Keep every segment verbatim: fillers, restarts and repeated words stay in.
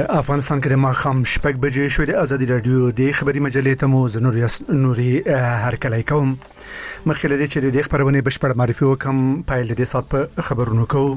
افغانستان کې د ماښام شپږ بجې شوې د ازادي رادیو د خبري مجلې ته مو نوري نوري هرکلی کوم. مخکې له دې چې د خبرونه بشپړ معرفي وکم پایل د سات په خبرونو کوو.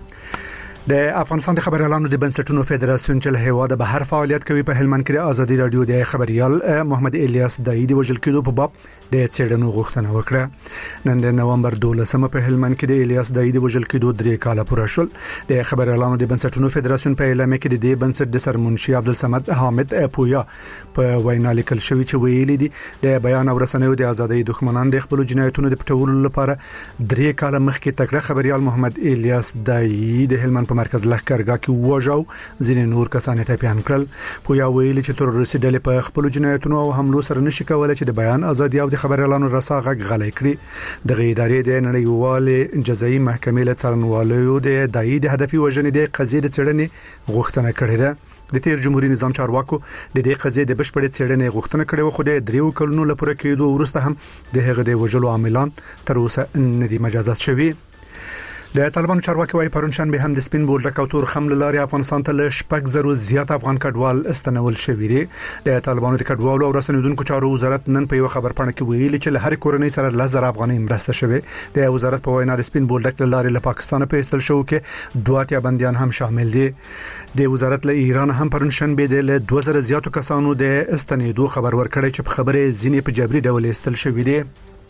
د افغانستان د خبريالانو د بنسټونو فدراسیون چې له هیواده به هر فعالیت کوي په هلمند کې د ازادي رادیو د خبريال محمد الیاس دایي د وژل کېدو په باب د څېړنو غوښتنه وکړه. نن د نومبر دولسمه په هلمند کې د الیاس دایي د وژل کېدو درې کاله پوره شول. د خبريالانو د بنسټونو فدراسیون په اعلامیه کې د بنسټ د سرمنشي عبدالصمد حامد پویا په وینا لیکل شوی چې ویلي دي د بیان او رسنیو د ازادۍ دښمنان د خپل جنایتونو د پټولو لپاره درې کاله مخکې تکړه خبريال محمد الیاس دایي د هلمند په مرکز لښکرګاه کې وژاو ځینې نور کسان ټاپیان کړل. پویا ویلي چې تروریستي ډلې په خپل جنایتونو او حملو سره نشي کولای چې د بیان ازادي او د خبريالانو رساغه غلې کړي. د غیدارې د نړیوال جزایي محکمې له څارنوالو د دایي د هدفي وژنې د قضیې د څېړنې غوښتنه کړې ده. د تیر جمهوریت نظام چارواکو د دې قضیې د بشپړ څېړنې غوښتنه کړې و، خو د دریو کلونو لپاره کېدو وروسته هم د هغه د وژلو عاملان تر اوسه نه دي مجازات شوي. د طالبانو چارواکي وايي پرون شنبه هم د سپین بولډک او تور خم لاري افغانستان ته شپږ زره زیات افغان کډوال استنول شوي دي. د طالبانو د کډوالو او رسنیدونکو چارو وزارت نن په یو خبرپاڼه کې ویلي چې له هر کورنۍ سره لزر افغانۍ مرسته شوه. د وزارت په وینا د سپین بولډک لاري له پاکستان په استل شو کې دوه اتیا بنديان هم شامل دي. د وزارت له ایران هم پرون شنبه د دوه زره زیاتو کسانو د استنیدو خبر ورکړی چې په خبره ځینې په جبري ډول استل شوي دي.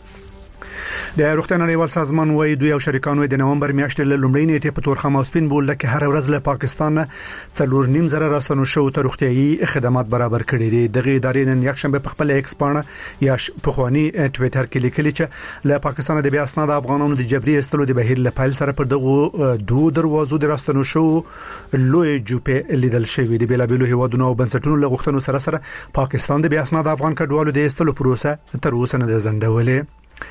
د روغتیا نړیوال سازمان وايي دوی او شریکانو د نومبر میاشتې له لومړۍ نیټې په تورخم او سپین بولډک کې هر ورځ له پاکستان څلور نیم زره راستنو شو ته روغتيایي خدمات برابر کړي دي. د غیدارې نن یک شنبه په خپل ایکس پاڼه یا په خواني ټوئیټر کې لیکلي چې له پاکستان د بیا اسناد افغانانو د جبري استلو د بهیر له پایل سره پر دغه دوه دروازو د راستنو شو لوی جوپه لیدل شوی دی. بلابلو هیوادونو او بنسټونو له غوښتنو سره سره پاکستان د بیا اسناد افغان کډوالو د استلو پروسه تر اوسه نه ځنډولې.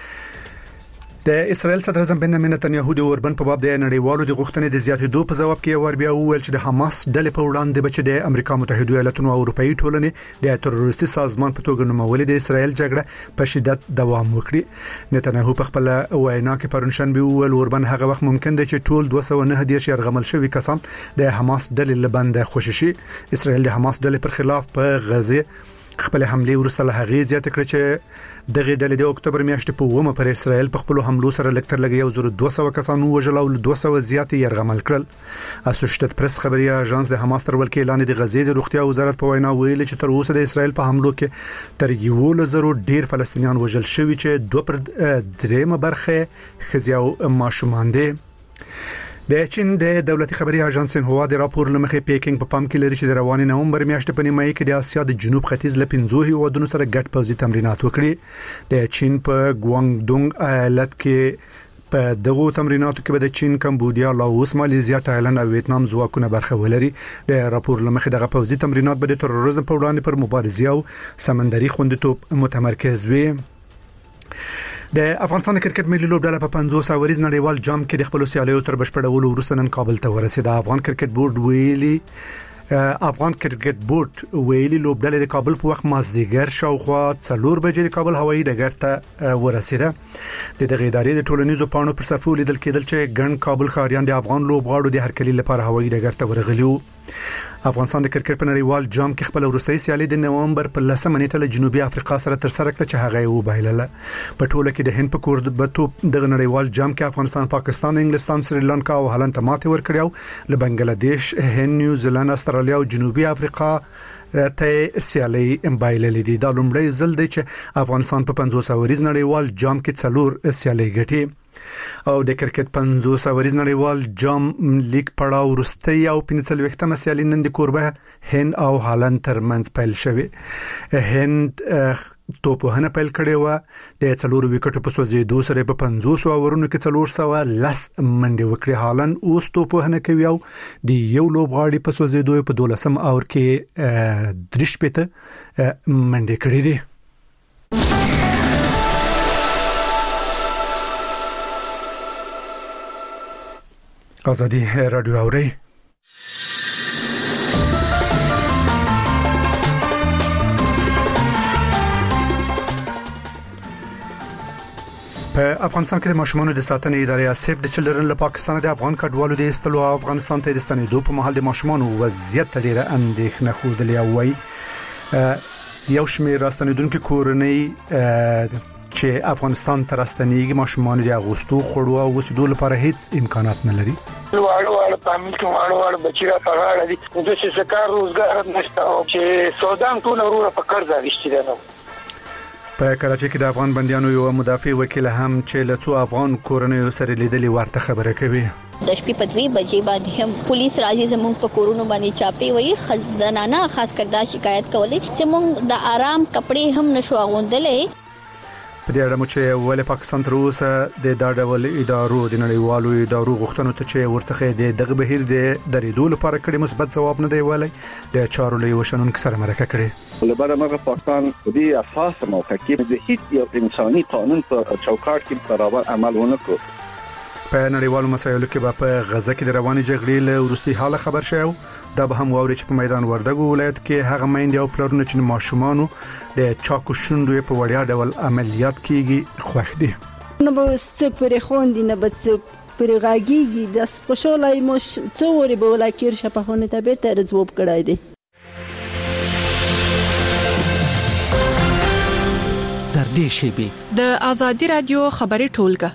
د اسرائیل صدر اعظم بنیامین نتنیاهو د اوربن په باب د نړیوالو د غوښتنې د زیاتېدو په جواب کې ور بیا وویل چې د حماس ډلې په وړاندې بچ د امریکا متحده ایالاتونو او اروپאי ټولنې د تروریستي سازمان په توګه نومول د اسرائیل جګړه په شدت دوام وکړي. نتنیاهو په خپل وینا کې پرون شنبه وویل اوربن هغه وخت ممکن دی چې ټول دوه سوه نه دیرش يرغمل شوی کسان د حماس ډلې لبند خوشي شي. اسرائیل د حماس ډلې پر خلاف په غزه خپل حمله ورسره هغه زیات کړ چې دغه ډلې د اکتوبر میاشتې په ومه پر اسرائیل په خپل حملو سره لکتر لګي او زر دوه سوه کسانو وژل او دوه سوه زیات يرغمل کړل. اسوشیټډ پریس خبري اژانس د حماس تر ولکې اعلان د غزې د روغتیا وزارت په وینا ویلي چې تر اوسه د اسرائیل په حملو کې تر یو لزر ډیر فلسطینیان وژل شوي چې دوه پر درېمه برخه خزي او ماشومان دي. د چین د دولتي خبري اژانس هوا د راپور لمخې پیکینګ په پام کې لري چې د رواني نومبر میاشتې په نیمایي کې د اسیا د جنوب ختیځ له پنځو هیوادونو سره ګډ پوځي تمرینات وکړي. د چین په ګوانګډونګ ایالت کې په دغه تمریناتو کې به د چین، کمبودیا، لاوس، ماليزیا، تایلند او ویتنام ځواکونه برخه ولري. د راپور لمخې دغه پوځي تمرینات به د تروریزم په وړاندې پر مبارزه او سمندري خوندیتوب متمرکز وي. د افغانستان کرکټ ملي لوبډله په پنځوس اوریز نړیوال جام کې د خپل سیالیو تر بشپړولو وروسته نن کابل ته ورسېده. افغان کرکټ بورډ ویلي افغان کرکټ بورډ ویلي لوبډله د کابل په وخت مازدیګر شاوخوا څلور بجې د کابل هوایي ډګر ته ورسېده. د دغه ادارې د ټولنیزو پاڼو پر صفحو لیدل کېدل چې ګڼ کابل ښاریان د افغان لوبغاړو د هرکلي لپاره هوایي ډګر ته ورغلي. افغانستان د کرکټ په نړیوال جام کې خپل وروستۍ سیالي د نومبر په لسمه نیټه له جنوبي افریقا سره تر سره کړه چې هغه یې وبایلله. په ټوله کې د هند په کوربتوب د نړیوال جام کې افغانستان، پاکستان، انګلستان، سریلانکا او هالند ته ماته ورکړې او له بنگلاديش، هند، نیوزیلند، استرالیا او جنوبي افریقا ته سیالي امبایللې دي. دا لومړی ځل دی چې افغانستان په پنځوس اوریز نړیوال جام کې څلور سیالي ګټي. او د کرکټ پنځوس اوریز نړیوال جام لیګ پړاو وروستي او پنځلويختمه سیالي نن د کوربه هند او هالند ترمنځ پیل شوه. هند توپونه پیل کړي و د څلورو وکټو په سوځېدو سره په پنځوس اورونو کې څلور سوه لس منډه وکړي. هالند اوس توپونه کوي او د یو لوبغاړي په سوځېدو په دولسم اور کې درش پته منډه کړې دي. ازادي رادیو اوري په افغانستان کې د ماشومانو د ساتنې ادارې سیف د چلډرن له پاکستان د افغان کډوالو د استلو افغانستان ته د ستنېدو په مهال د ماشومانو وضعیت ډېره اندېښنه ښودلې وای یو شمېر راستنېدونکو کورنۍ چې افغانستان ته راستنېږي ماشومان د اغوستو خړو او وسیدو لپاره هیڅ امکانات نه لري. واړو واړو فامیل کې واړو واړو بچی را پغاړه دي د څه کار روزګار نشته او چې سودان ټول ورو په قرض اخیستي دي. په کراچۍ کې د افغان بنديانو یو مدافع وکیل هم چې له څو افغان کورنیو سره لیدلې ورته خبره کوي. د شپې په دوه بجې باندې هم پولیس راځي زموږ په کورونو باندې چاپی وایي خزانانه خاص کړه شکایت کولې چې موږ د آرام کپڑے هم نشو اغوندلې. په دې اړه مو چې ولې پاکستان تر اوسه د دا ډول ادارو د نړیوالو ادارو غوښتنو ته چې ورڅخه د دغه بهیر د درېدو لپاره کړي مثبت ځواب نه دی ویلي د چارو له وشنون سره مرکه کړي. لبره مرغه پاکستان په دې اساس موقع کې د هیڅ یو انساني قانون په چوکاټ کې برابر عمل ونه کړ. په نړیوالو مسایلو کې په غزه کې د رواني جګړې له وروستي حاله خبر شوی دا به هم واوري چې په میدان وردګو ولایت کې هغه میندې او پلرونه چې ماشومانو د چاکو شوندوی په وړیا ډول عملیات کیږي خوښ دي. نه به څوک پرې خوندي نه به څوک پرې غاګيږي د خوشالۍ مو څوري به ولاکیر شپهونه ته به تر ځوب کړای دي. در دې شی د ازادي رادیو خبري ټولګه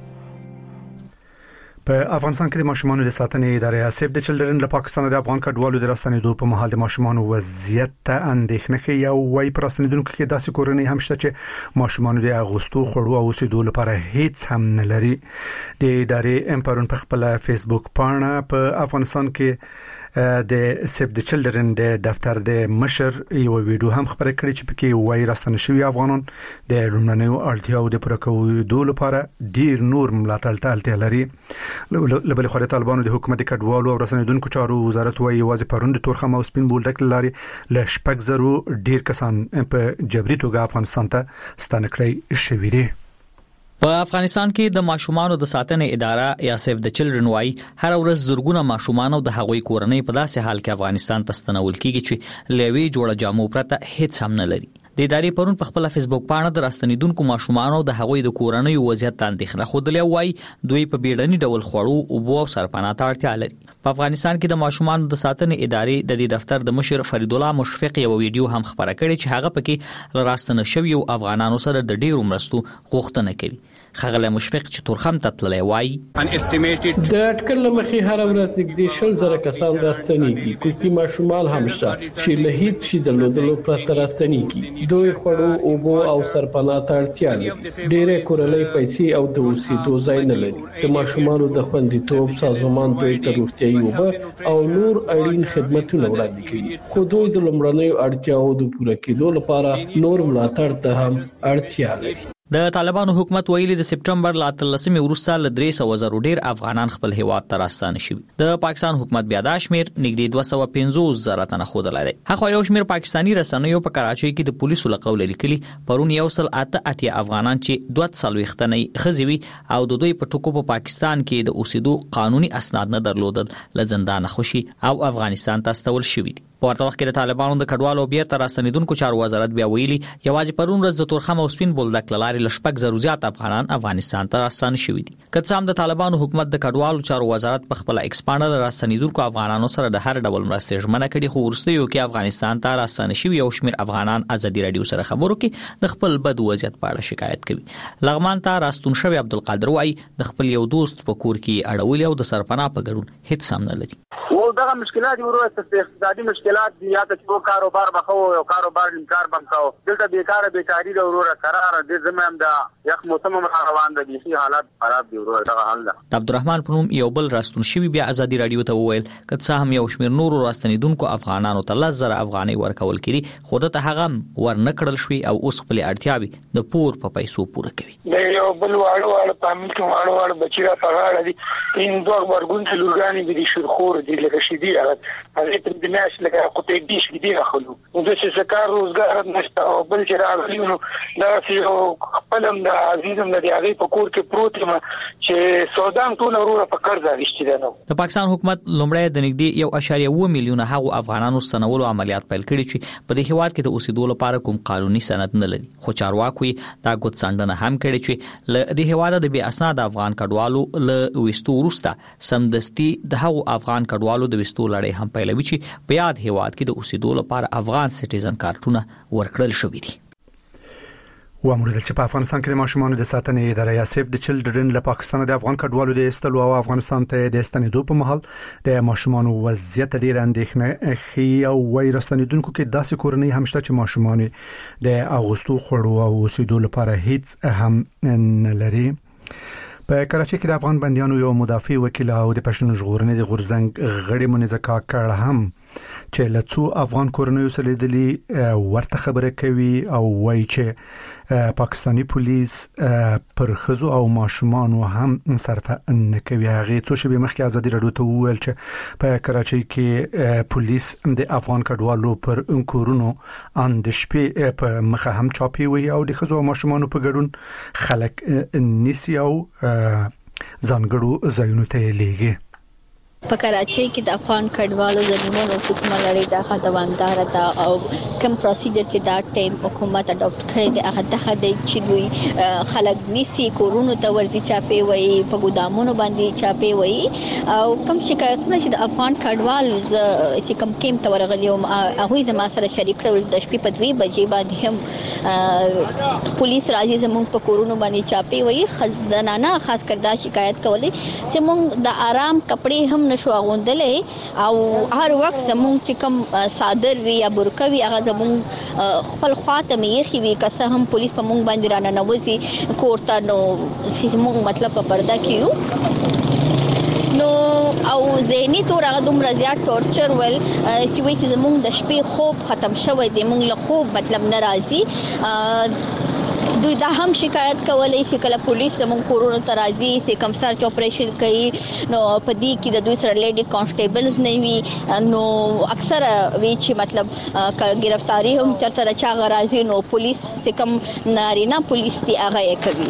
په افغانستان کې د ماشومانو د ساتنې ادارې سیف د چلډرن له پاکستان د افغان کډوالو د راستنېدو په مهال د ماشومانو وضعیت ته اندېښنه کوي او وايي پر راستنېدونکو کې داسې کورنۍ هم شته چې ماشومانو د اغوستو خړو او وسیدو لپاره هیڅ هم نه لري. د ادارې امپرون په خپل فیسبوک پاڼه په افغانستان کې د سیف د چلډرن د دفتر د مشر یو ویډیو هم خبرې کړې چې پکې وایي راستنه شوی افغانان د لومړنیو اړتیاو د پوره کولو لپاره ډیر نور ملاتړ ته اړتیا لري. لبل خو د طالبانو د حکومت کډوالو او رسنیدونکو چارو وزارت وايي واځي پروند تورخم او سپین بولډک لاري ل شپږ زرو ډیر کسان په جبري توګه افغانستان ته ستانه کړی شوی دي. په افغانستان کې د ماشومانو د ساتنې اداره یا سیف د چلډرن وايي هر ورځ زرګونه ماشومان او د هغوی کورنۍ په داسې حال کې افغانستان ته ستنول کیږي چې لوي جوړه جامو پرته هیڅ هم نه لري. د ادارې پرون په خپل فیسبوک پاڼه د راستنیدونکو ماشومان او د هغوی د کورنۍ وضعیت ته اندېښنه خوده وایي دوی په بیړني ډول خوړو او بو سرپناه ته اړتیا لري. په افغانستان کې د ماشومان د ساتنې ادارې د دې دفتر د مشر فرید الله مشفق یو ویډیو هم خبره کړې چې هغه پکې راستنه شوی او افغانانو سره د ډیرو مرستو غوښتنه کوي. خغله مشفق چې تورخم ته تللی وای د اټکل لمخې هر ورځ نږدې شل زره کسان راستنېږي کوکي ماشومان هم شته چې له هیڅ شي درلودلو پرته راستنېږي. دوی خړو او بو او سرپناه ته اړتیا لري. ډېرې کورنۍ پیسې او د اوسېدو ځای نه لري. د ماشومانو د خوندیتوب سازمان دوی ته روغتیايي اوبه او نور اړین خدماتونه وړاندې کوي خو دوی د لومړنیو اړتیاو د پوره کېدو لپاره نور ملاتړ ته هم اړتیا لري. د طالبانو حکومت ویلي د سپټمبر ل اتلسمې وروسته ل درې سوه زره ډیر افغانان خپل هیواد ته راستانه شوي. د پاکستان حکومت بیا دا شمیر نږدې دوه سوه پنځوس زره تنه ښودلی دی. هغه یو شمیر پاکستاني رسنیو په کراچۍ کې د پولیسو له قوله لیکلي پرون یو سل اته اتیا افغانان چې دوه څلوېښت تنه ښځې وي او د دوی په ټکو په پاکستان کې د اوسېدو قانوني اسناد نه درلودل له زندانه خوشي او افغانستان ته استول شوي دي. په ورته وخت کې د طالبانو د کډوالو بیرته راستنېدونکو چارو وزارت بیا ویلي یوازې پرون ورځ د تورخم او سپین بولدک له لارې له شپږ زرو زیات افغانان افغانستان ته راستانه شوي دي. که څه هم د طالبانو حکومت د کډوالو چارو وزارت په خپله ایکس پاڼه له راستنېدونکو افغانانو سره د هر ډول مرستې ژمنه کړې خو وروستیو کې افغانستان ته راستانه شوي یو شمېر افغانان ازادي راډیو سره خبرو کې د خپل بد وضعیت په اړه شکایت کوي. لغمان ته راستون شوی عبدالقادر وایي د خپل یو دوست په کور کې اړولي او د سرپناه په ګډون هیڅ هم نه لري. او دغه مشکلات ورو اقتصادي مشکلات دي یا ته کاروبار بخو او کاروبار انکار بمکاو دلته بیکاره بیکاری د ورو قرار دي زمام د یخ موسم روان دي شي حالات خراب دي ورو دغه حل ده. عبدالرحمن پنوم یو بل راستون شوی بیا ازادي راډیو ته وویل که څه هم یو شمېر نورو راستنېدونکو افغانانو ته لس زره افغانۍ ورکول کړي خو دته هغه ور نه کړل شوي او اوس خپلې اړتیاوې د پور په پیسو پوره کوي. د یو بل واړو واړو فامیل کې واړو واړو بچی را پغاړه دي ان دوه ورګون چې لورګانی دي شورخور دي لکه شدي هغه ته د ناس لکه قطعي دي شدي راخلو نو د څه کار روزګار نشته او بل چې راغلی نو دا چې خپلم د عزیزم د هغه په کور کې پروت یم چې سودان ټول وروره په قرض اخیستي دي. د پاکستان حکومت لومړی د نږدې یو اعشاریه اووه میلیونه هغو افغانانو ستنولو عملیات پیل کړي چې په دې هیواد کې د اوسېدو لپاره کوم قانوني سند نه لري، خو چارواکي دا ګوت څنډنه هم کړي چې له دې هیواد د بې اسناد افغان کډوالو له وستو وروسته سمدستي د هغو افغان کډوالو د وستو لړۍ هم پیلوي چې په یاد هیواد کې د اوسېدو لپاره افغان سټیزن کارتونه ورکړل شوي دي. وامر د چې په افغانستان کې د ماشومان د ساتنې ادارې یا سیف د چلډرن له پاکستان د افغان کډوالو د استلو او افغانستان ته د ستنېدو په مهال د ماشومان وضعیت ډیر اندېښنه خي او وایرستانیدونکو کې داسې کورنۍ هم شته چې ماشومان د اغوستو خړو او اوسېدو لپاره هیڅ هم نه لري. په کراچۍ کې د افغان بنديانو یو مدافع وکیل او د پښتون ژغورنې د غورزنګ غړي منځکا کړه هم چې له څو افغان کورنیو سره لیدلي ورته خبره کوي او وایي چې پاکستانی پولیس پر خزو او ماشومان هم صرفه نه کوي. هغه څو شپې مخکې ازادي راډیو ته وویل چې په کراچۍ کې پولیس د افغان کډوالو پر انکورونو ان د شپې په مخه هم چاپی وي او د خزو او ماشومان په ګډون خلک نيسي او ځانګړو ځایونو ته لیږي. په کراچۍ کې د افغان کډوالو د نیولو حکومت لري دا دوامدار ده او کوم پروسیجر چې دا ټیم حکومت اډاپټ کړی دی هغه د خدای چې دوی خلک نيسي کورونو ته ورځي چاپی وي په ګودامونو باندې چاپی وي او کوم شکایتونه چې د افغان کډوالو چې کوم کیم ته ورغلي او هغه زما سره شریک کړل د شپې په دوه بجې باندې هم پولیس راځي زموږ په کورونو باندې چاپی وي خزانه خاص کر دا شکایت کولې چې موږ د آرام کپڑے هم شو غوندلې او هر وخت زموږ چې کوم صادر وی یا برقه وی هغه زموږ خپل خواته مېخي وی که څه هم پولیس په موږ باندې رانه نوځي کوړه نو چې موږ مطلب په پرده کیو نو او ذهني تور هغه دومره زیات ټورچر ول چې وایي چې موږ د شپې خوب ختم شوی دی موږ له خوب مطلب ناراضي. دوی دا هم شکایت کولای چې کله پولیس زموږ کورونو ته راځي چې کوم سرچ اپریشن کوي نو په دې کې د دوی سره لیډي کانسټیبلز نه وي نو اکثر وی چې مطلب گرفتاری هم چرته چا غراضي نو پولیس چې کوم نارینه پولیس دی هغه کوي.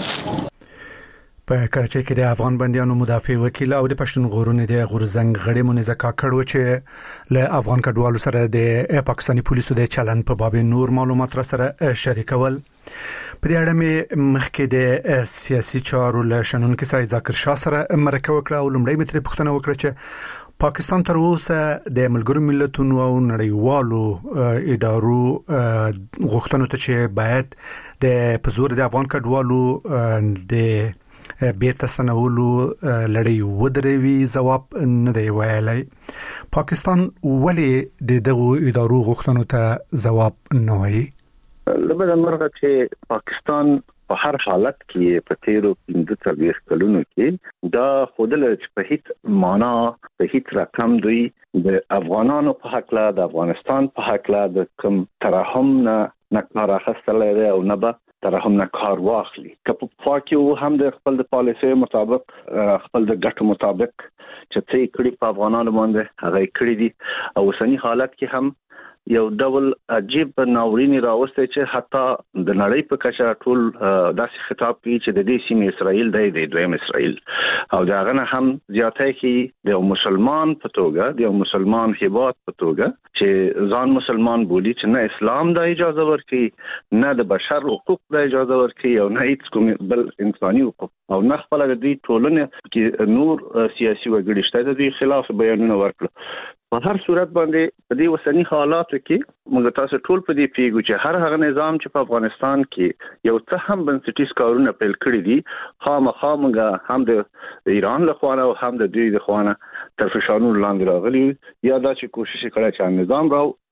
په کراچۍ کې د افغان بنديانو مدافع وکیل او د پښتون ژغورنې د غورزنګ غړي منځکا کړو چې له افغان کډوالو سره د پاکستانی پولیسو د چلن په باب نور معلومات را سره شریکول. په دې اړه مې مخکې د سیاسي چارو له شنونکو سید ذاکر شاه سره مرکه وکړه او لومړی مې ترې پوښتنه وکړه چې پاکستان تر اوسه د ملګرو ملتونو او نړیوالو ادارو غوښتنو ته چې باید د پزور د افغان کډوالو د بیرته ستنولو لړۍ ودروي ځواب نه دی ویلی. پاکستان ولې د دغو ادارو غوښتنو ته ځواب نه وایي؟ لبدا مرغه چې پاکستان په هر حالت کې په تیرو پنځه څلوېښت کلونو کې دا خودل چې په هیڅ معنا په هیڅ رقم دوی د افغانانو په حق لا د افغانستان په حق لا د کوم ترحم نه نه کار اخیستل او نه به ترحم نه کار واخلي. که په پاکیو هم د خپل د پالیسي مطابق خپل د ګټو مطابق چې څه کړي په افغانانو باندې هغه کړی دي او اوسنی حالت کې هم یو ډول عجیب ناورینی راوسته چې حتی د نړۍ په کچه ټول داسې خطاب کوي چې د دې سیمې اسرائیل دی د دویم اسرائیل او دا غنه هم زیاته کې د مسلمان په توګه د مسلمان هیواد په توګه چې ځان مسلمان بولی چې نه اسلام د اجازه ورکړي نه د بشر حقوق د اجازه ورکړي او نه هیڅ کوم بل انساني حقوق او نه خپل د دې ټولنې کې نور سیاسي وګړي شته د دې خلاف بیانونه ورکړي. په هر صورت باندې په دې وسنی حالاتو کې موږ تاسو ټول په دې پیګو چې هر هغه نظام چې په افغانستان کې یو څه هم بنسټیز کارونه پیل کړی دي خامخا موږ هم د ایران له خوا او هم د دوی د خوا تر فشارونو لاندې راغلي یا دا چې کوشش کړي چې نظام راو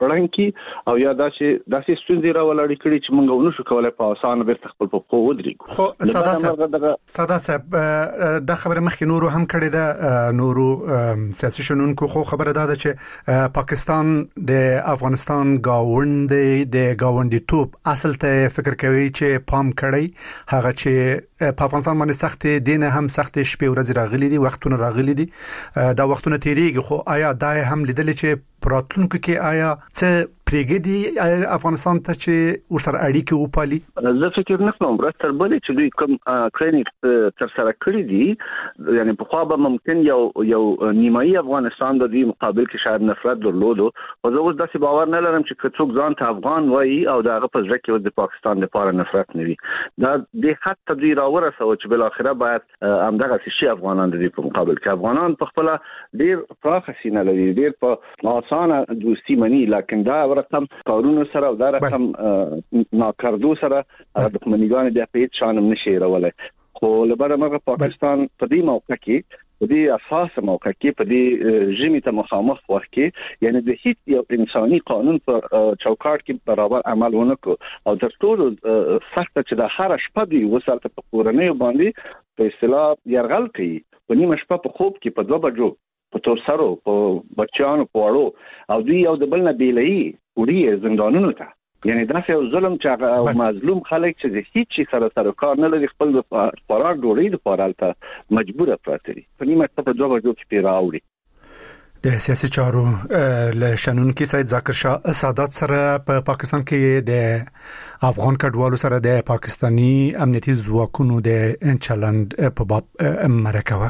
پړنګ کی او یا داسې داسې ستونزې راولړی کړي چې موږ ونه شو کولای په اسانه بیرته خپل په خو ودرېږو. خو ساده صاحب ساده صاحب د خبره مخکې نورو هم کړی ده، نورو سیاسي شنونکو خو خبره ده چې پاکستان د افغانستان گاوند د گاوندی توپ اصل ته فکر کوي چې پام کړی هغه چې په افغانستان باندې سخت دینه هم سخت شپې ورځې راغلي دي، وختونه راغلي دي، دا وختونه تیریږي، خو آیا دا هم لیدل چې پراتلونکو کې آیا څه پریګدي افغانستان ته چې ورسره اړیکې وپالي؟ زه فکر نه کوم راستر بلې چې دوی کوم کړنې تر سره کړې دي، یعنی په خوا به ممکن یو یو نیمایي افغانستان د دې مقابل کې شاید نفرت درلودو، او زه اوس داسې باور نه لرم چې څوک ځان ته افغان وایي او دا هغه په ځکه چې د پاکستان لپاره نفرت نه وي. دا د حتی دوی راورسو چې بل اخره باید همدغه شي افغانان د دې په مقابل کې افغانان په خپل ډیر پراخ سینه لري، ډیر په آسانه دوستي مني، لکه دا رقم کارونو سره او دا رقم ناکردو سره د دښمنیګانو بیا په هیڅ شان نشي راولای. خو لبره مګه پاکستان په دې موقع کې په دې اساس موقع کې په دې ژمي ته مخامخ وخت کې یعنی د هیڅ یو انساني قانون په چوکاټ کې برابر عمل ونکړو او تر ټولو سخت چې د هر شپه دی وسالته په کورنۍ باندې په اصطلاح يرغل کوي، په نیمه شپه په خوب کې په دوه بجو په تور سرو په بچیانو په وړو او دوی یو د بل نه بیلای وړي زندانونو ته، یعنی دا یو ظلم چې مظلوم خلک چې د هیڅ شي سره سره کار نه لري خپل خوراک ډوډۍ د پارالته مجبور پراته دي، په نیمه شپه په دوه بجو کې پیراوړي. د سیاسي چارو له شنونکي سید ذاکر شاه سادات سره په پا پاکستان کې د افغان کډوالو سره د پاکستانی امنیتي ځواکونو د چلند په باب مرکه.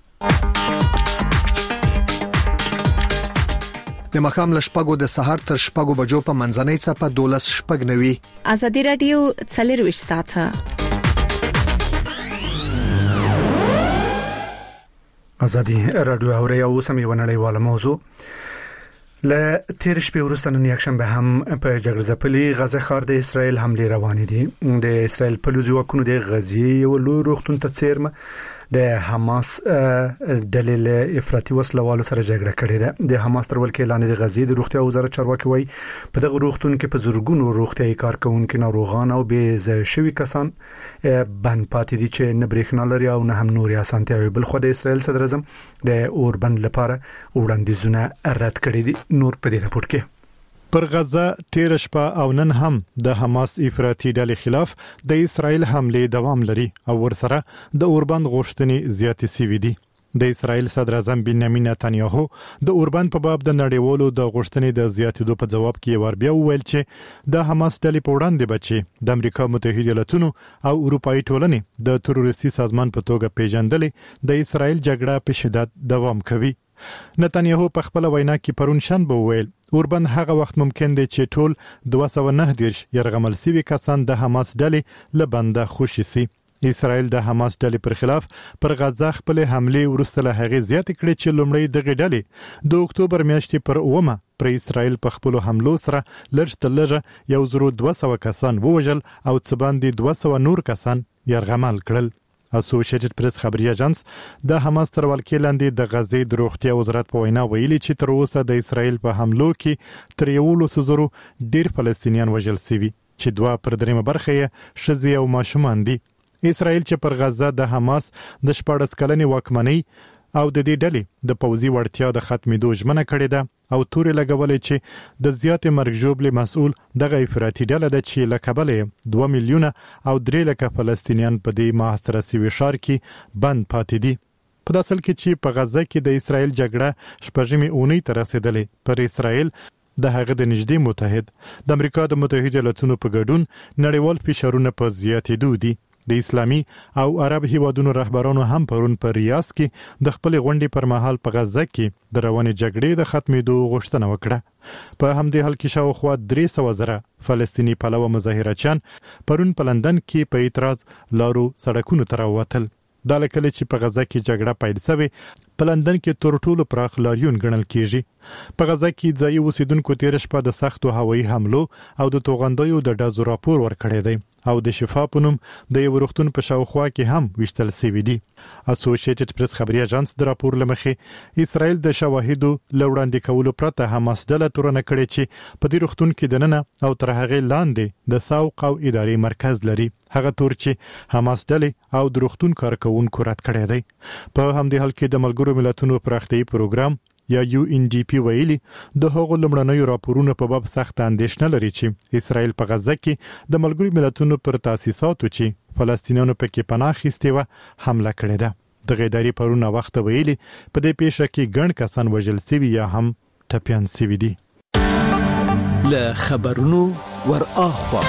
د مخام لشپګو د سحر تر شپګو بجو په منځنۍ صفه دولس شپګ نوي. ازادي رادیو څلروي ساته ازادي رادیو اوري او سمي ونړیواله موضوع ل تیر شپې وروسته نن یکشنبه هم په جګړه ځپلي غزه ښار د اسرایل حمله روانې دي. د اسرایل په لوزي وکونو د غزي یو لوی روغتون ته چیرمه د حماس دلیل افراطي وسلوالو سره جګړه کړې ده. د حماس تر ولکې اعلان د غزي د روغتیا وزارت چارواکي وایي په دغه روغتون کې په زورګونو روغتيایي کارکونکو ناروغان او بې ځای شوي کسان بند پاتې دي چې نه برېښنا لري او نه هم نوري اسانتیاوي. بل خو د اسرایل صدر اعظم د اوربند لپاره وړاندیزونه رد کړي دي. نور په دې راپور کې پر غزه تیر شپه او نن هم د حماس افراطي ډلې خلاف د اسرایل حمله دوام لري او ورسره د اوربند غوښتنې زیاتې سوي دي. د اسرایل صدر اعظم بنیامین نتانیاهو د اوربند په باب د نړیوالو د غوښتنې د زیاتېدو په جواب کې ور بیا وویل چې د حماس ډلې په وړاندې بچي د امریکا متحده ایالاتونو او اروپאי ټولنې د تروریستي سازمان په توګه پیژندلې د اسرایل جګړه په شدت دوام کوي. نتانیاهو په خپل وینا کې پرون شنبه وویل اوربند هغه وخت ممکن دی چې ټول دوه سوه و نهه دیرش يرغمل سوي کسان د حماس ډلې لبنده خوشي سي. اسرائیل د حماس ډلې پر خلاف پر غزه خپل حمله ورسته له هغه زیات کړي چې لومړی دغه ډلې د اکتوبر میاشتې پر اومه پر اسرائیل په خپل حملو سره لږ لږه یو زرو دوه سوه کسان ووجل او څه باندې دوه سوه نور کسان يرغمل کړل. اسوسییټډ پریس خبري اژانس د حماس تر ولکې لاندې د غزې د روغتیا وزارت په وینا ویلي چې تر اوسه د اسرائیل په حملو کې تر یو لسو زرو ډیر فلسطینیان وژل شوي چې دوه پر دریمه برخه یې ښځې او ماشومان دي. اسرائیل چې پر غزه د حماس د شپاړس کلنې واکمنۍ او د دې ډلې د پوځي وړتیا د ختمېدو ژمنه کړې ده او تورې لګولې چې د زیات مرګ ژوبلې مسؤل دغه افراطي ډله ده چې له کبله دوه میلیونه او درې لکه فلسطینیان په دې محاصره شوي ښار کې بند پاتې دي. په داسل کې چې په غزه کې د اسرائیل جګړه شپږمې اونۍ ته رسیدلې پر اسرائیل د هغه د نږدې متحد د امریکا د متحده ایالاتونو په ګډون نړیوال فشارونه په زیاتېدو دي. د اسلامي او عرب هیوادونو رهبرانو هم پرون په ریاض کې د خپل غونډې پر مهال په غزه کې د روانې جګړې د ختمېدو غوښتنه وکړه. په همدې حال کې شاوخوا درې سوه زره فلسطیني پلوه مظاهرچیان پرون په لندن کې په اعتراض لارو سړکونو ته راووتل. دا لکه چې په غزه کې جګړه پیل شوه په لندن کې تر ټولو پراخ لاریون ګڼل کیږي. په غزه کې ځایي اوسیدونکو تیر شپه د سختو هوایي حملو او د توغندیو د ډزو راپور ورکړی دی او د شفا په نوم د یو روغتون په شاوخوا کې هم وشتل شوی دی. اسوسییټډ پریس خبري اژانس د راپور لمخې اسرائیل د شواهدو لوړاندې کولو پرته حماس ډله تورنه کړې چې په دې روغتون کې دننه او تر هغه لاندې د ساوق او اداري مرکز لري. هغه تور چې حماس ډلې او د روغتون کارکونکو رد کړی دی. په همدې حال کې د ملګرو ملتونو پراختیايي پروګرام یا یو ان ډي پی ویلي د هغو لمړنیو راپورونو په باب سخت اندېښنه لري چې اسرائیل په غزه کې د ملګرو ملتونو پر تاسیساتو چې فلسطینیانو پکې پناه اخیستي و حمله کړې ده. د غیداری پرونه وخت ویلي په دې پیښه کې ګڼ کسان وژل شوي یا هم ټپيان شوي دي. له خبرونو ور اخوا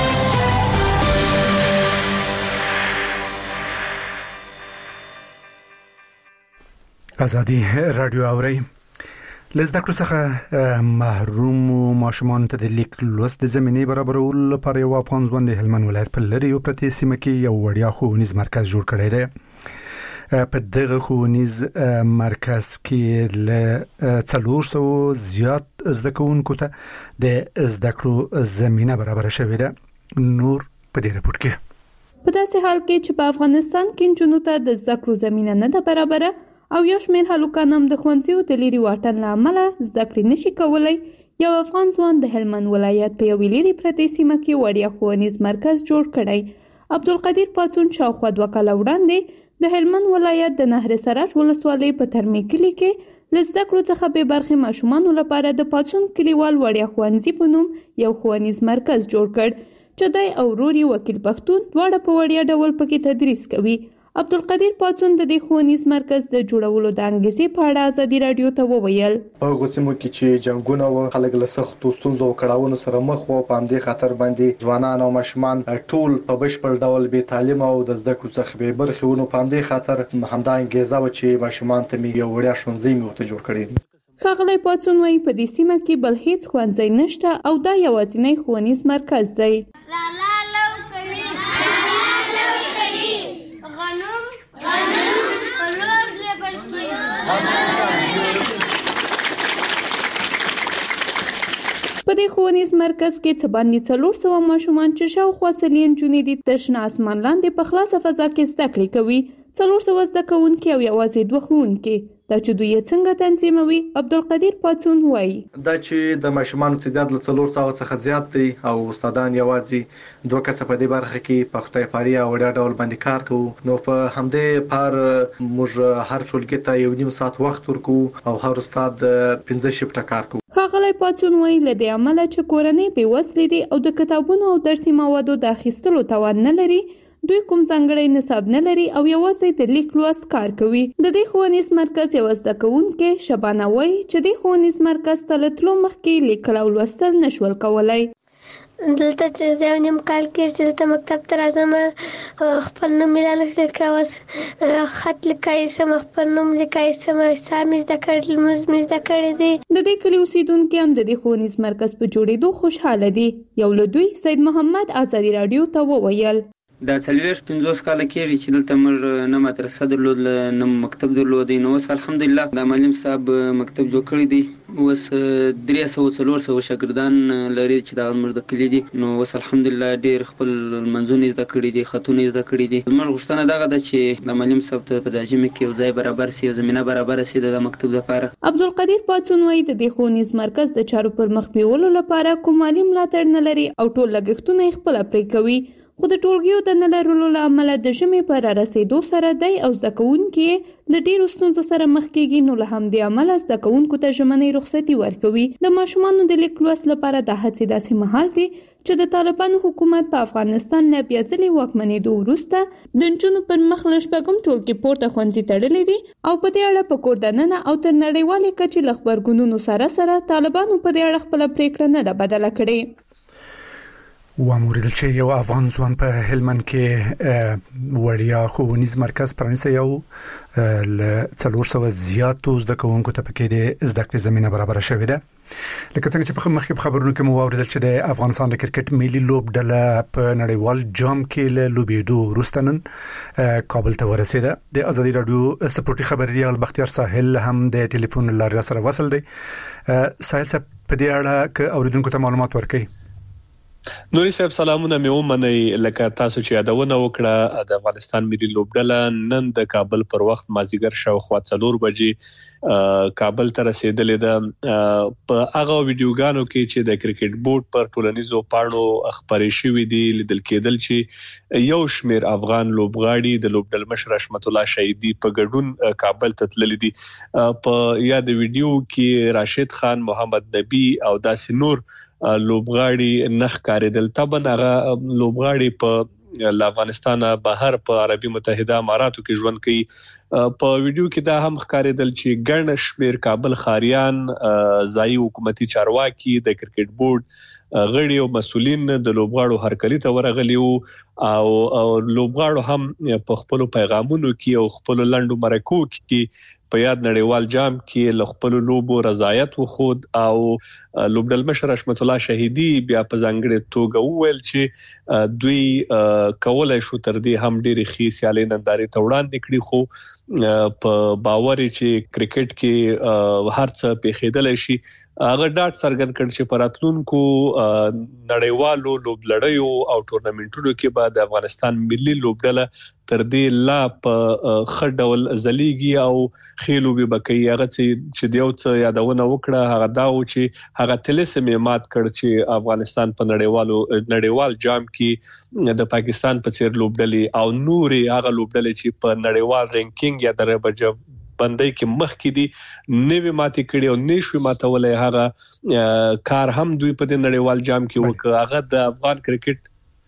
ازادي رادیو اوري لزده کړو څخه محروم ماشومان ته د لیک لوست د زمینې برابرولو لپاره یو افغان ځوان د هلمند ولایت په لري یو پرتې سیمه کې یو وړیا ښوونیز مرکز جوړ کړی دی. په دغه ښوونیز مرکز کې له څلور سوه زیات زده کوونکو ته د زده کړو زمینه برابر شوې ده. نور په دې رپورت کې په داسې حال کې چې په افغانستان کې نجونو ته د زده کړو زمینه نه ده برابره او یو شمېر هلکان هم د ښوونځیو د لرې واټن له امله زده کړې نشي کولی، یو افغان ځوان د هلمند ولایت په یوې لرې پرتې سیمه کې وړیا ښوونیز مرکز جوړ کړی. عبدالقدیر پاڅون شاوخوا دوه کاله وړاندې د هلمند ولایت د نهر سراج ولسوالۍ په ترمي کلي کې له زده کړو څخه بې برخې ماشومانو لپاره د پاڅون کلیوال وړیا ښوونځي په نوم یو ښوونیز مرکز جوړ کړ چې دی او ورور یې وکیل پښتون دواړه په وړیا ډول پکې تدریس کوي. عبدالقدیر پاڅون د دې ښوونیز مرکز د جوړولو د انګیزې په اړه ازادي رادیو ته وویل. په غوسمو کې چې جنگونه و خلک له سختو ستونزو او کړاوونو سره مخ وو، په همدې خاطر باندې ځوانان او ماشومان ټول په بشپړ ډول بې تعلیم او د زده کړو څخه بې برخې ونه. په همدې خاطر همدا انګیزه و چې ماشومان ته یو وړیا ښوونځی مې ورته جوړ کړی دی. ښاغلی پاڅون وايي په دې سیمه کې بل هیڅ ښوونځی نشته او دا یوازینی ښوونیز مرکز دی. په دې ښوونیز مرکز کې څه باندې څلور سوه ماشومان چې شاوخوا سلې نجونې دي تر شنه اسمان لاندې په خلاصه فضا کې زده کړې کوي. څلور سوه زده کوونکي او یوازې دوه ښوونکي. دا چې دوی یې څنګه تنظیموي عبدالقدیر پاڅون وایي. دا چې د ماشومانو تعداد له څلور سوه څخه زیات دی او استادان یوازې دوه کسه په دې برخه کې په خدایپاري او وړیا ډول باندې کار کوو. نو په همدې پار موږ هر ټولګي ته یو نیم ساعت وخت ورکوو او هر استاد پنځه شفټه کار کوي. ښاغلی پاڅون وايي له دې امله چې کورنۍ بېوزلې دي او د کتابونو او درسي موادو د اخیستلو توان نه لري، دوی کوم ځانګړی نصاب نه لري او یوازې د لیک لوست کار کوي. د دې ښوونیز مرکز یو زده کوونکې شبانه وايي چې دې ښوونیز مرکز ته له تلو مخکې لیکل او لوستل نشول کولی. دلته چې یو نیم کال کې چې دلته مکتب ته راځم خپل نوم یې رانغښتل کوه، خط لیکای سم، خپل نوم لیکای سم، حساب مې زده کړی، لمونځ مې زده کړی دی. د دې کلي اوسېدونکي هم د دې ښوونیز مرکز په جوړېدو خوشحاله دي. یو له دوی سید محمد ازادي رادیو ته وویل. دا څلوېښت پنځوس کاله کېږي چې دلته موږ نه مدرسه درلودله نه مکتب درلودی. نو اوس الحمدلله د معلم صاحب مکتب جوړ کړی دی. اوس درې سوه څلور سوه شاګردان لري چې دا زموږ د کلي دي. نو اوس الحمدلله ډېر خپل لمونځونه زده کړي دي، خطونه زده کړي دي. زموږ غوښتنه دغه ده چې د معلم صاحب ته په دا ژمي کې یو ځای برابر سي، یو زمینه برابره سي د مکتب لپاره. عبدالقدیر پاڅون وايي د دې ښوونیز مرکز د چارو پر مخ بیولو لپاره کوم مالي ملاتړ نه لري او ټول لګښتونه یې خپله پرې کوي. خو د ټولګیو د نه لرلو له امله د ژمي په رارسېدو سره دی او زده کوونکي له ډېرو ستونزو سره مخ کېږي. نو له همدې امله زده کوونکو ته ژمنۍ رخصتي ورکوي. د ماشومانو د لیک لوست لپاره دا هڅې داسې مهال دي چې د طالبانو حکومت په افغانستان له بیا ځلې واکمنېدو وروسته د نجونو پر مخ له شپږم ټولګي پورته ښوونځي تړلي دي او په دې اړه په کور دننه او تر نړیوالې کچې له غبرګونونو سره سره طالبانو په دې اړه خپله پرېکړه نه ده بدله کړې. واموریدل چې یو افغان ځوان په هلمند کې وړیا ښوونیز مرکز پرانیستی او له څلور سوه زیاتو زده کوونکو ته پکې د زده کړې زمینه برابره شوې ده. لکه څنګه چې په مخکې په خبرونو کې مو واوریدل چې د افغانستان د کرکټ ملي لوبډله په نړیوال جام کې له لوبېدو وروسته نن کابل ته ورسېده. د ازادي رادیو سپورټي خبريال بختیار ساحل هم د ټلیفون له لارې سره وصل دی. ساحل صاحب په دې اړه که اوریدونکو ته معلومات ورکړي. نوري صاحب سلامونه مې ومنئ. لکه تاسو چې یادونه وکړه د افغانستان ملي لوبډله نن د کابل پر وخت مازیګر شاوخوا څلور بجې کابل ته رسیدلې ده. په هغه ویډیوګانو کې چې د کرکټ بورډ پر ټولنیزو پاڼو خبرې شوې دي لیدل کېدل چې یو شمېر افغان لوبغاړي د لوبډل مشر حشمت الله شهیدي په ګډون کابل ته تللي دي. په یاد ویډیو کې راشد خان، محمد نبی او داسې نور لوبغاړي نخ کاریدل. طبعا هغه لوبغاړي په له افغانستان بهر په عربي متحده اماراتو کې ژوند کوي. په ویډیو کې دا هم ښکارېدل چې ګڼ شمېر کابل ښاریان، ځایي حکومتي چارواکي، د کرکټ بورډ غړي او مسؤلین د لوبغاړو هرکلي ته ورغلي وو او لوبغاړو هم په خپل پیغامونو کې او خپل لنډو مرکو کې په یاد نړیوال جام کې له خپل لوبو رضایت وخود او لوبډل مشر حشمت الله شهیدي بیا په ځانګړي توګه وویل چې دوی کولای شو تر دې هم ډېری ښې سیالۍ نندارې ته وړاندې کړي، خو په باور چې کرکټ کې هر څه پیښېدلی شي. هغه ډاډ څرګند کړ چې په راتلونکو نړیوالو لوبلړیو او ټورنمنټونو کې به د افغانستان ملي لوبډله تر دې لا په ښه ډول ځلیږي او ښې لوبې به کوي. هغه چې د یو څه یادونه وکړه هغه دا و چې هغه طلسم یې مات کړ چې افغانستان په نړیوالو نړیوال جام کې د پاکستان په څیر لوبډلې او نورې هغه لوبډلې چې په نړیوال رینکینګ یا درجه بندۍ کې مخ کې دي نوې ماتې کړي او نشوي ماتولای. هغه کار هم دوی په دې نړیوال جام کې وکړ. هغه د افغان کرکټ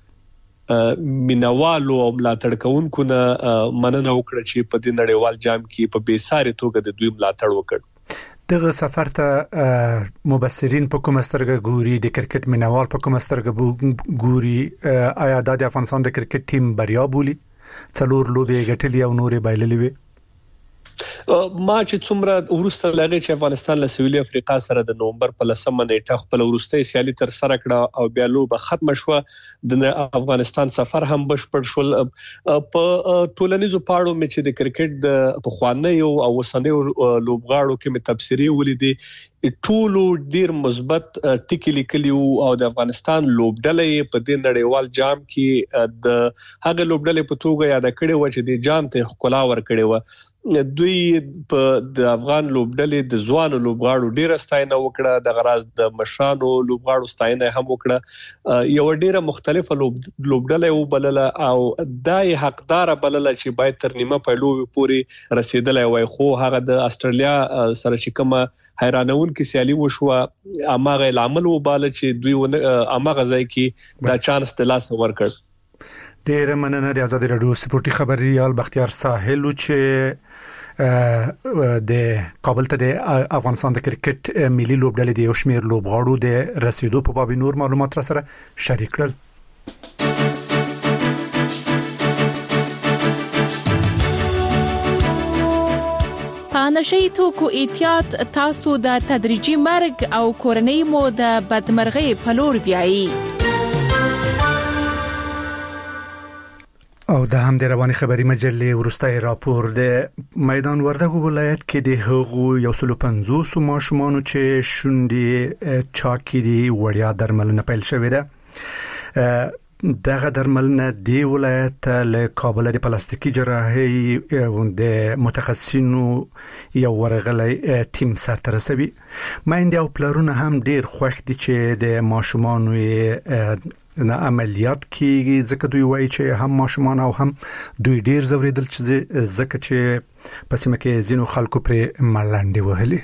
مینوالو او ملاتړ کوونکو نه مننه وکړه چې په دې نړیوال جام کې په بیساري توګه د دوی ملاتړ وکړ. دغه سفر ته مبصرین په کومه سترګه ګوري، د کرکټ مینوال په کومه سترګه ګوري؟ آیا د افغانستان د کرکټ ټیم بریا بولي؟ څلور لوبې ګټلې او نورې بایللې وي. ما چې څومره ورسته لغې چې افغانستان له سویلي افریقا سره د نومبر په لسمه نیټه خپل ورسته سیالي تر سره کړه او بیا لوبه ختم شوه. د افغانستان سفر هم بشپړ شول. په ټولنیزو پاڼو مې چې د کرکټ د پخوانیو او اوسنیو لوبغاړو کې مې تبصرې ولیدې، ټولو ډیر مثبت ټکي لیکلي او د افغانستان لوبډلې په دې نړیوال جام کې د هغه لوبډلې په توګه یاد کړي و چې د جام ته ښکلا ورکړي و. دوی په د افغان لوبډلې د ځوانو لوبغاړو ډیره ستاینه وکړه، د غراز د مشرانو لوبغاړو ستاینه هم وکړه. یو ډیره مختلفه لوبډلې وبلله او دای حقدار بلله چې باید تر نیمه پیلو پورې رسیدلای وای، خو هغه د استرالیا سره چې کومه حیرانون کې سیالي وشوه اماغه العمل وباله چې دوی اماغه ځای کې دا چانس د لاس ورکړ. ډیره مننه. د آزادي رادیو سپورتي خبريال بختیار ساحل چې د کابل ته د افغانستان د کرکټ ملي لوبډلې د یو شمېر لوبغاړو د رسیدو په باب نور معلومات را سره شریک کړل. په نشي توکو احتیاط تاسو د تدریجي مرګ او کورنۍ مو د بدمرغۍ په لور بیایي. او د هم د رواني خبري مجلې ورستای راپور د میدان وردګو ولایت کې د هغو یو سل پنځوس ماشومانو چې شونډې چاکي دي وړیا درملنه پیل شوې ده. دغه درملنه د ولایت له کابل د پلاستیکي جراحي د متخصصینو یو ورغلي ټیم سره رسوي. مایند او پلرونه هم ډیر خوښ دي چې د ماشومانو نه عملیات کیږي، ځکه دوی وایي چې هم ماشومان او هم دوی ډیر زوریدل چې ځکه چې په سیمه کې ځینو خلکو پر ملنډي وهلي.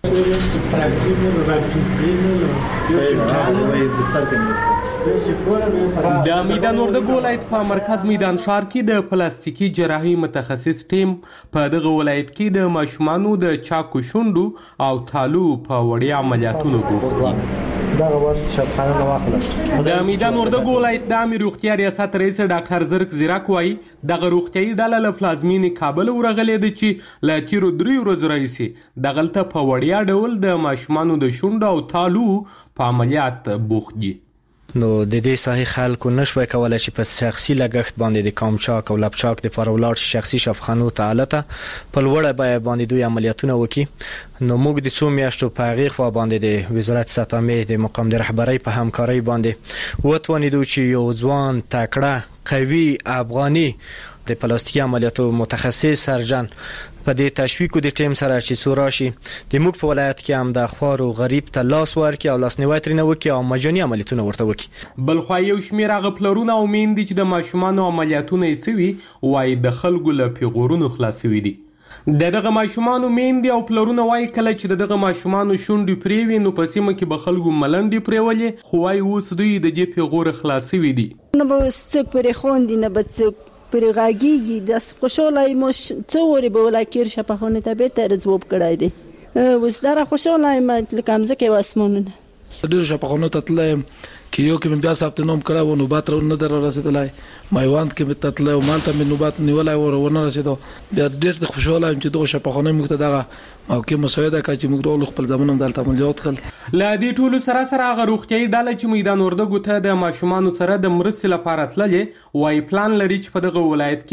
د میدان وردګو ولایت په مرکز میدان ښار کې د پلاستیکي جراحي متخصص ټیم په دغه ولایت کې د ماشومانو د چاکو شونډو او تالو په وړیا عملیاتونو بوخت. دغه ورس شفخانه نه واخله. د میدان وردګو ولایت د امیر روغتیا ریاست رئیس ډاکټر زرک زیراک وايي دغه روغتیايي ډله له پلازمینې کابل ورغلې ده چې له تیرو درې ورځې راهیسې دغلته په وړیا ډول د ماشومانو د شونډو او تالو په عملیات بوخت دي. نو د دې ساحې خلکو نشوي کولای چې په شخصي لګښت باندې د کامچاک او لپچاک د پرولار شخصي شفاخانو ته الته په لوړه بیه باندې دوی عملیاتونه وکړي. نو موږ د څو میاشتو په هغې خوا باندې د وزارت ساتامې د مقام د رهبرۍ په همکارۍ باندې وتوانیدو چې یو ځوان تکړه قوي افغاني د پلاستیکي عملیاتو متخصص سرجن په دې تشویق د ټیم سره چې سوراشي د موږ په ولایت کې هم د خوارو غریب ته لاس ورکړي او لاسنیوي ترې نه وکړي او مجاني عملیاتونه ورته وکړي. بلخوا یو شمېر هغه پلرونه او میندې چې د ماشومانو عملیاتونه یې سوي وایي د خلکو له پیغورونو خلاصوي دي. د دغه ماشومانو میندې او پلرونه وایي کله چې د دغه ماشومانو شونډې پرې وي نو په سیمه کې به خلکو ملنډې پرېولې، خو وایي اوس دوی د دې پیغوره خلاصوي دي. نه به څوک پرې خوندي نه به څوک پرې غاږیږي. د خوشحالۍ مو څو ورې به ولاکیر شفاخانې ته بیرته رزوب کړی دی. اوس دره خوشحاله یم لکه مځکې و اسمانونه. ډېرو شفاخانو ته تللی یم کې یو کې مې بیا ثبت نام کړی و نوبات نه در رسېدلی، میوند کې مې ته تللی و مالته مې نوبات نیولی و ونه رسېدو. بیا ډېر خوشحاله یم چې دغه شفاخانې موږ ته دغه موقع مساعده کړه چې موږ ټول خپل ځامن هم دلته عملیات کړل. له دې ټولو سره سره هغه روغتیایي ډله چې میدان وردګو ته د ماشومانو سره د مرستې لپاره تللې وایي پلان لري چې په دغه ولایت کې